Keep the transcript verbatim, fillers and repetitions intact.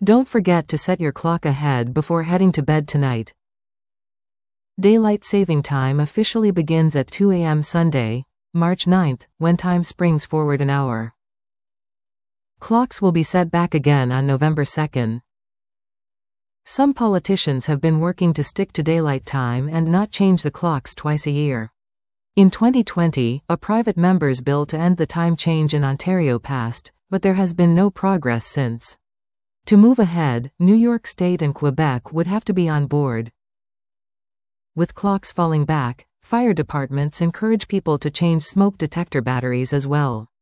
Don't forget to set your clock ahead before heading to bed tonight. Daylight saving time officially begins at two A M Sunday, March ninth, when time springs forward an hour. Clocks will be set back again on November second. Some politicians have been working to stick to daylight time and not change the clocks twice a year. In twenty twenty, a private member's bill to end the time change in Ontario passed, but there has been no progress since. To move ahead, New York State and Quebec would have to be on board. With clocks falling back, fire departments encourage people to change smoke detector batteries as well.